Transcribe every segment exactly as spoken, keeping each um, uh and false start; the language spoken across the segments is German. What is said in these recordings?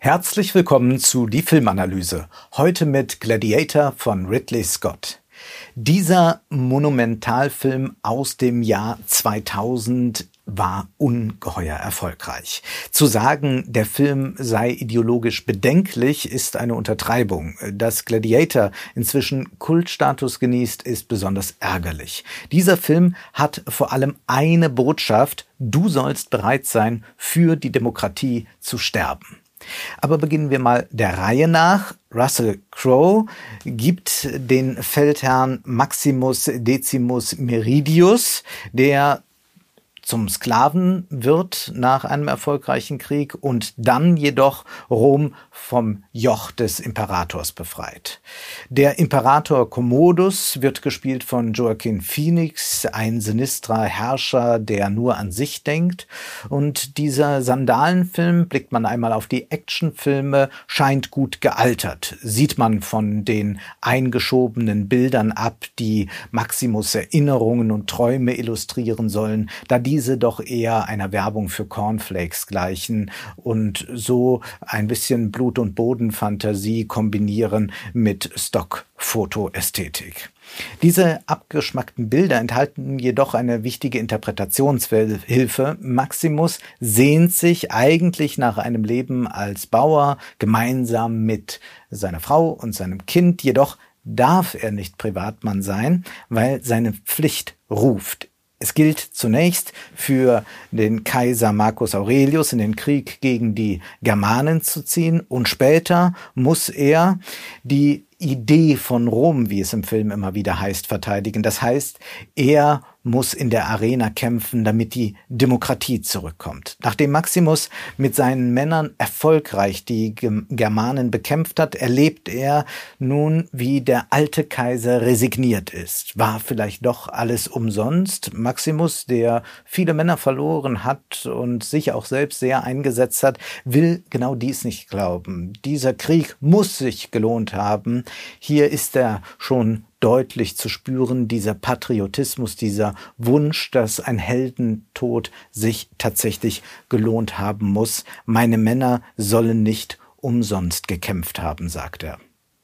Herzlich willkommen zu Die Filmanalyse. Heute mit Gladiator von Ridley Scott. Dieser Monumentalfilm aus dem Jahr zweitausend war ungeheuer erfolgreich. Zu sagen, der Film sei ideologisch bedenklich, ist eine Untertreibung. Dass Gladiator inzwischen Kultstatus genießt, ist besonders ärgerlich. Dieser Film hat vor allem eine Botschaft: Du sollst bereit sein, für die Demokratie zu sterben. Aber beginnen wir mal der Reihe nach. Russell Crowe gibt den Feldherrn Maximus Decimus Meridius, der zum Sklaven wird nach einem erfolgreichen Krieg und dann jedoch Rom vom Joch des Imperators befreit. Der Imperator Commodus wird gespielt von Joaquin Phoenix, ein sinistrer Herrscher, der nur an sich denkt. Und dieser Sandalenfilm, blickt man einmal auf die Actionfilme, scheint gut gealtert. Sieht man von den eingeschobenen Bildern ab, die Maximus Erinnerungen und Träume illustrieren sollen, da die diese doch eher einer Werbung für Cornflakes gleichen und so ein bisschen Blut- und Bodenfantasie kombinieren mit Stock-Fotoästhetik. Diese abgeschmackten Bilder enthalten jedoch eine wichtige Interpretationshilfe. Maximus sehnt sich eigentlich nach einem Leben als Bauer, gemeinsam mit seiner Frau und seinem Kind, jedoch darf er nicht Privatmann sein, weil seine Pflicht ruft. Es gilt zunächst für den Kaiser Marcus Aurelius in den Krieg gegen die Germanen zu ziehen und später muss er die Idee von Rom, wie es im Film immer wieder heißt, verteidigen. Das heißt, er muss in der Arena kämpfen, damit die Demokratie zurückkommt. Nachdem Maximus mit seinen Männern erfolgreich die Germanen bekämpft hat, erlebt er nun, wie der alte Kaiser resigniert ist. War vielleicht doch alles umsonst? Maximus, der viele Männer verloren hat und sich auch selbst sehr eingesetzt hat, will genau dies nicht glauben. Dieser Krieg muss sich gelohnt haben. Hier ist er schon deutlich zu spüren, dieser Patriotismus, dieser Wunsch, dass ein Heldentod sich tatsächlich gelohnt haben muss. Meine Männer sollen nicht umsonst gekämpft haben, sagt er.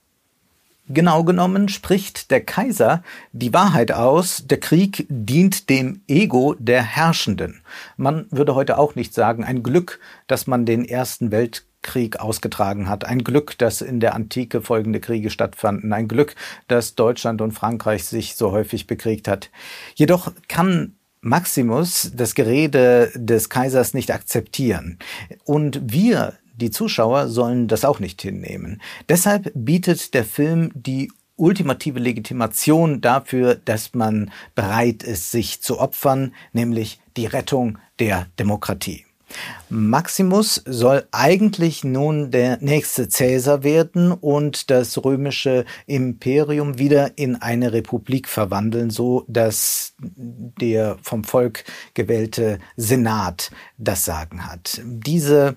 Genau genommen spricht der Kaiser die Wahrheit aus, der Krieg dient dem Ego der Herrschenden. Man würde heute auch nicht sagen, ein Glück, dass man den Ersten Weltkrieg Krieg ausgetragen hat. Ein Glück, dass in der Antike folgende Kriege stattfanden. Ein Glück, dass Deutschland und Frankreich sich so häufig bekriegt hat. Jedoch kann Maximus das Gerede des Kaisers nicht akzeptieren. Und wir, die Zuschauer, sollen das auch nicht hinnehmen. Deshalb bietet der Film die ultimative Legitimation dafür, dass man bereit ist, sich zu opfern, nämlich die Rettung der Demokratie. Maximus soll eigentlich nun der nächste Cäsar werden und das römische Imperium wieder in eine Republik verwandeln, so dass der vom Volk gewählte Senat das Sagen hat. Diese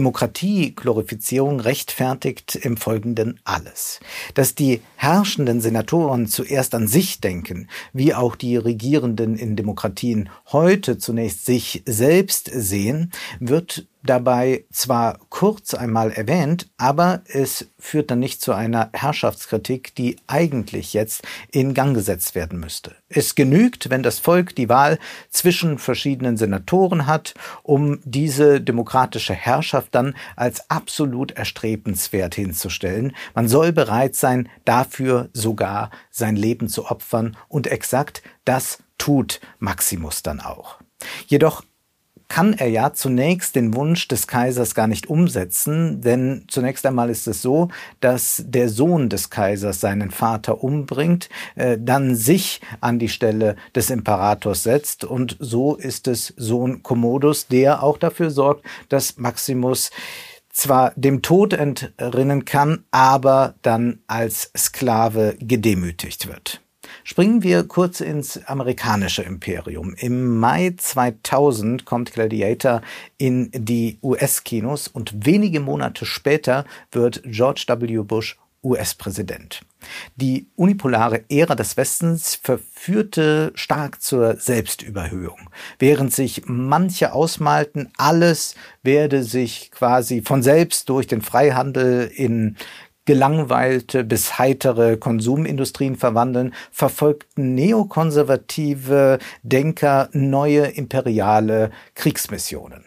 Demokratie-Glorifizierung rechtfertigt im Folgenden alles. Dass die herrschenden Senatoren zuerst an sich denken, wie auch die Regierenden in Demokratien heute zunächst sich selbst sehen, wird dabei zwar kurz einmal erwähnt, aber es führt dann nicht zu einer Herrschaftskritik, die eigentlich jetzt in Gang gesetzt werden müsste. Es genügt, wenn das Volk die Wahl zwischen verschiedenen Senatoren hat, um diese demokratische Herrschaft dann als absolut erstrebenswert hinzustellen. Man soll bereit sein, dafür sogar sein Leben zu opfern, und exakt das tut Maximus dann auch. Jedoch kann er ja zunächst den Wunsch des Kaisers gar nicht umsetzen, denn zunächst einmal ist es so, dass der Sohn des Kaisers seinen Vater umbringt, äh, dann sich an die Stelle des Imperators setzt, und so ist es Sohn Commodus, der auch dafür sorgt, dass Maximus zwar dem Tod entrinnen kann, aber dann als Sklave gedemütigt wird. Springen wir kurz ins amerikanische Imperium. Im Mai zweitausend kommt Gladiator in die U S-Kinos und wenige Monate später wird George W. Bush U S-Präsident. Die unipolare Ära des Westens verführte stark zur Selbstüberhöhung. Während sich manche ausmalten, alles werde sich quasi von selbst durch den Freihandel in gelangweilte bis heitere Konsumindustrien verwandeln, verfolgten neokonservative Denker neue imperiale Kriegsmissionen.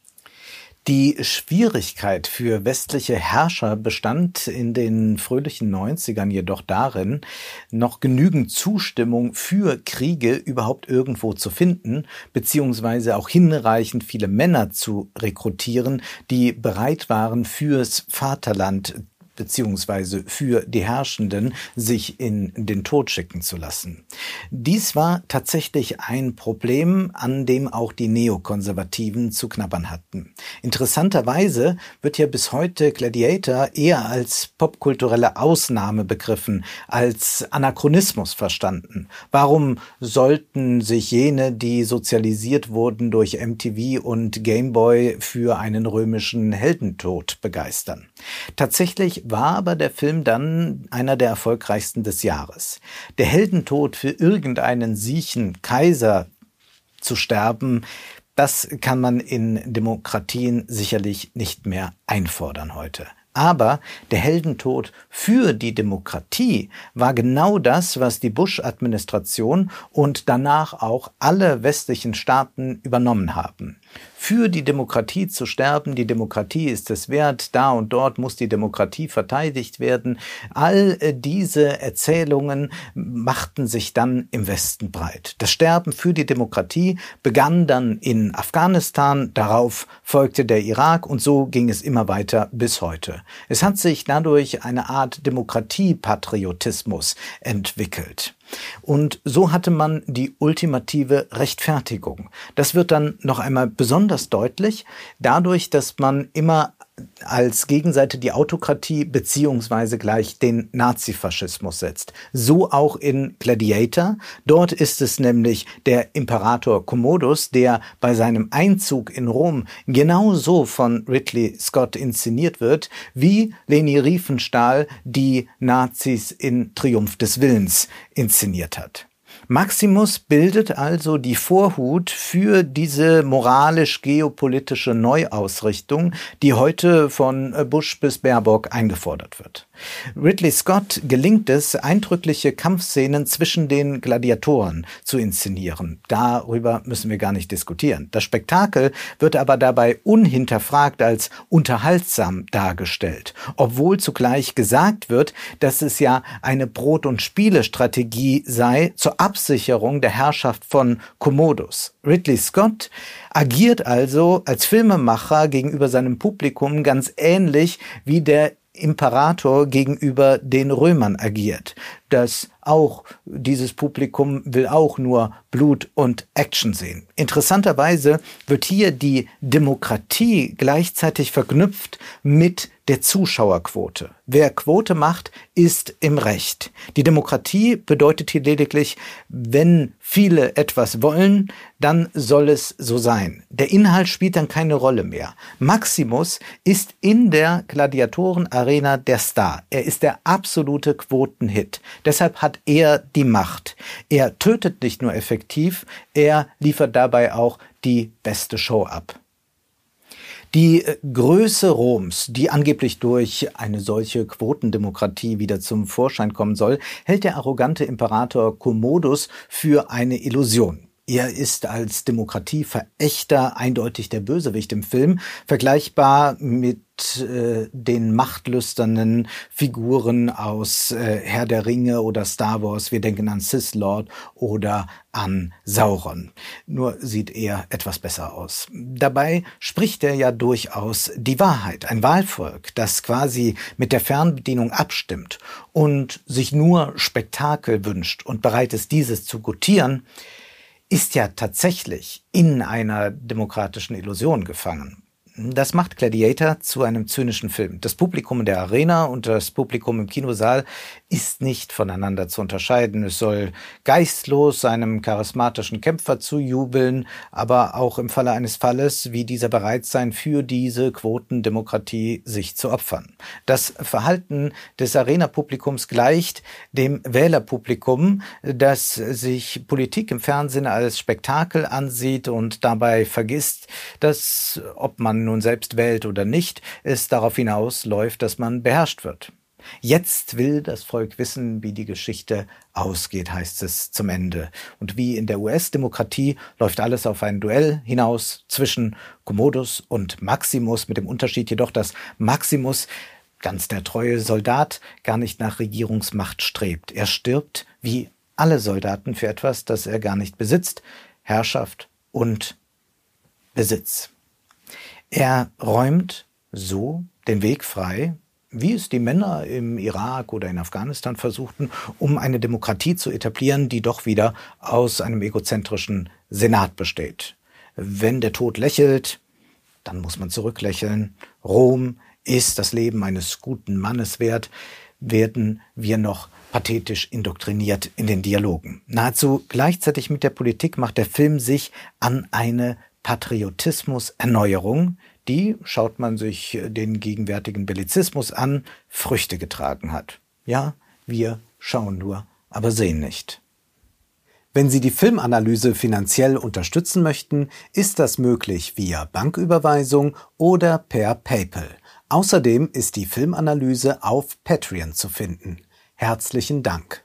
Die Schwierigkeit für westliche Herrscher bestand in den fröhlichen neunzigern jedoch darin, noch genügend Zustimmung für Kriege überhaupt irgendwo zu finden, beziehungsweise auch hinreichend viele Männer zu rekrutieren, die bereit waren, fürs Vaterland beziehungsweise für die Herrschenden sich in den Tod schicken zu lassen. Dies war tatsächlich ein Problem, an dem auch die Neokonservativen zu knabbern hatten. Interessanterweise wird ja bis heute Gladiator eher als popkulturelle Ausnahme begriffen, als Anachronismus verstanden. Warum sollten sich jene, die sozialisiert wurden durch M T V und Gameboy, für einen römischen Heldentod begeistern? Tatsächlich war aber der Film dann einer der erfolgreichsten des Jahres. Der Heldentod für irgendeinen siechen Kaiser zu sterben, das kann man in Demokratien sicherlich nicht mehr einfordern heute. Aber der Heldentod für die Demokratie war genau das, was die Bush-Administration und danach auch alle westlichen Staaten übernommen haben. Für die Demokratie zu sterben, die Demokratie ist es wert, da und dort muss die Demokratie verteidigt werden. All diese Erzählungen machten sich dann im Westen breit. Das Sterben für die Demokratie begann dann in Afghanistan, darauf folgte der Irak und so ging es immer weiter bis heute. Es hat sich dadurch eine Art Demokratiepatriotismus entwickelt. Und so hatte man die ultimative Rechtfertigung. Das wird dann noch einmal besonders deutlich, dadurch, dass man immer als Gegenseite die Autokratie beziehungsweise gleich den Nazifaschismus setzt. So auch in Gladiator. Dort ist es nämlich der Imperator Commodus, der bei seinem Einzug in Rom genauso von Ridley Scott inszeniert wird, wie Leni Riefenstahl die Nazis in Triumph des Willens inszeniert hat. Maximus bildet also die Vorhut für diese moralisch-geopolitische Neuausrichtung, die heute von Bush bis Baerbock eingefordert wird. Ridley Scott gelingt es, eindrückliche Kampfszenen zwischen den Gladiatoren zu inszenieren. Darüber müssen wir gar nicht diskutieren. Das Spektakel wird aber dabei unhinterfragt als unterhaltsam dargestellt, obwohl zugleich gesagt wird, dass es ja eine Brot- und Spiele-Strategie sei zur Absicherung der Herrschaft von Commodus. Ridley Scott agiert also als Filmemacher gegenüber seinem Publikum ganz ähnlich wie der Imperator gegenüber den Römern agiert. Das auch, dieses Publikum will auch nur Blut und Action sehen. Interessanterweise wird hier die Demokratie gleichzeitig verknüpft mit der Zuschauerquote. Wer Quote macht, ist im Recht. Die Demokratie bedeutet hier lediglich, wenn viele etwas wollen, dann soll es so sein. Der Inhalt spielt dann keine Rolle mehr. Maximus ist in der Gladiatorenarena der Star. Er ist der absolute Quotenhit. Deshalb hat er die Macht. Er tötet nicht nur effektiv, er liefert dabei auch die beste Show ab. Die Größe Roms, die angeblich durch eine solche Quotendemokratie wieder zum Vorschein kommen soll, hält der arrogante Imperator Commodus für eine Illusion. Er ist als Demokratieverächter eindeutig der Bösewicht im Film, vergleichbar mit äh, den machtlüsternen Figuren aus äh, Herr der Ringe oder Star Wars. Wir denken an Sith Lord oder an Sauron. Nur sieht er etwas besser aus. Dabei spricht er ja durchaus die Wahrheit. Ein Wahlvolk, das quasi mit der Fernbedienung abstimmt und sich nur Spektakel wünscht und bereit ist, dieses zu gutieren, ist ja tatsächlich in einer demokratischen Illusion gefangen. Das macht Gladiator zu einem zynischen Film. Das Publikum in der Arena und das Publikum im Kinosaal ist nicht voneinander zu unterscheiden. Es soll geistlos seinem charismatischen Kämpfer zujubeln, aber auch im Falle eines Falles, wie dieser bereit sein, für diese Quotendemokratie sich zu opfern. Das Verhalten des Arena-Publikums gleicht dem Wählerpublikum, das sich Politik im Fernsehen als Spektakel ansieht und dabei vergisst, dass, ob man nun selbst wählt oder nicht, es darauf hinausläuft, dass man beherrscht wird. Jetzt will das Volk wissen, wie die Geschichte ausgeht, heißt es zum Ende. Und wie in der U S-Demokratie läuft alles auf ein Duell hinaus zwischen Commodus und Maximus, mit dem Unterschied jedoch, dass Maximus, ganz der treue Soldat, gar nicht nach Regierungsmacht strebt. Er stirbt, wie alle Soldaten, für etwas, das er gar nicht besitzt: Herrschaft und Besitz. Er räumt so den Weg frei, wie es die Männer im Irak oder in Afghanistan versuchten, um eine Demokratie zu etablieren, die doch wieder aus einem egozentrischen Senat besteht. Wenn der Tod lächelt, dann muss man zurücklächeln. Rom ist das Leben eines guten Mannes wert, werden wir noch pathetisch indoktriniert in den Dialogen. Nahezu gleichzeitig mit der Politik macht der Film sich an eine Patriotismus-Erneuerung, die, schaut man sich den gegenwärtigen Bellizismus an, Früchte getragen hat. Ja, wir schauen nur, aber sehen nicht. Wenn Sie die Filmanalyse finanziell unterstützen möchten, ist das möglich via Banküberweisung oder per PayPal. Außerdem ist die Filmanalyse auf Patreon zu finden. Herzlichen Dank.